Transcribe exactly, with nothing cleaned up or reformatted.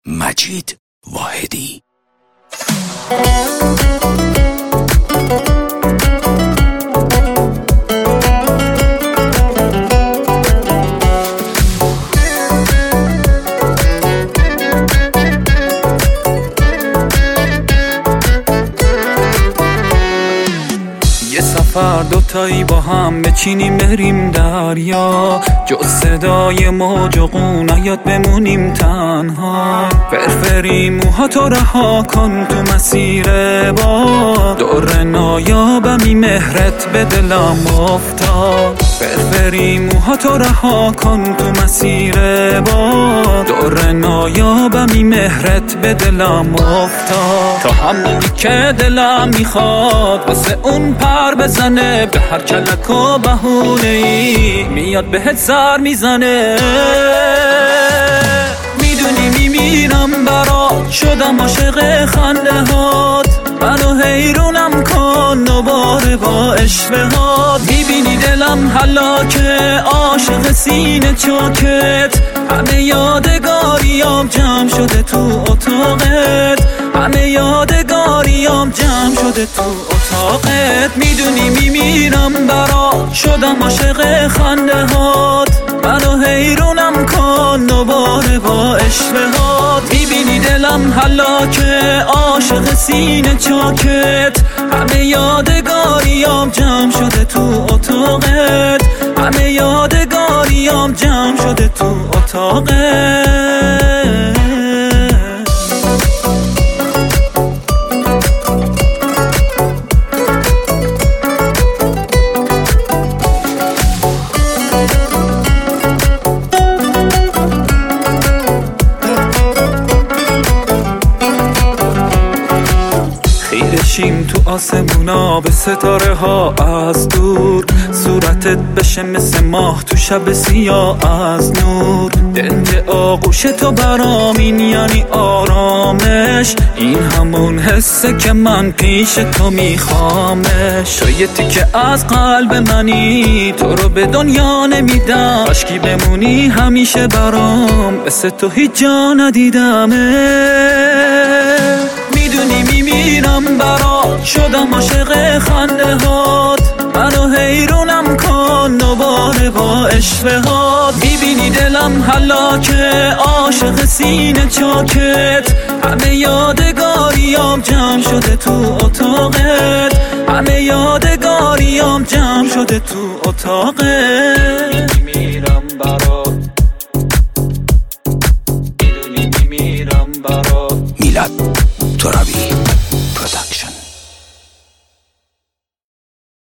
مجید واحدی. سفر دوتایی با هم بچینیم بریم دریا، جز صدای موج و قون نیاد بمونیم تنها. فرفری موهاتو رها کن تو مسیر با، دور نایابمی مهرت به دلم افتاد. فرفری موهاتو رها کن تو مسیر با، دور نایابمی مهرت به دلم افتاد. تا همونی که دلم میخواد واسه اون پر بزنه، به هر کلک و بهونه‌ای میاد بهت سر میزنه. میدونی میمیرم برات، شدم عاشق خنده هات، منو حیرونم کن دوباره با اشوهات. میبینی دلم هلاکه، عاشق سینه چاکت، همه یادگاریام جمع شده تو اتاقت، همه یادگاریام جمع شده تو اتاقت. میدونی میمیرم برات، شدم عاشق خنده هات، منو حیرونم کن دوباره با اشوهات. میبینی دلم هلاکه، عاشق سینه چاکت، همه یادگاریام جمع شده تو اتاقت، همه یادگاریام جمع شده تو اتاقت. خیرشیم تو آسمونا به ستاره ها از دور، صورتت بشه مثل ماه تو شب سیاه از نور. دنج آغوش تو برام این یعنی آرامش، این همون حسه که من پیش تو میخوامش. تو یه تیکه از قلب منی، تو رو به دنیا نمیدم، عشقی بمونی همیشه برام، مثل تو هیچ جا ندیدمه. میدونی میمیرم برات، شدم عاشق خنده هات، منو حیرونم کن دوباره با اشوهات. میبینی دلم هلاکه، عاشق سینه چاکت، همه یادگاریام جمع شده تو اتاقت، همه یادگاریام جمع شده تو اتاقت. میمیرم برات، میدونی میمیرم برات. میلاد ترابی.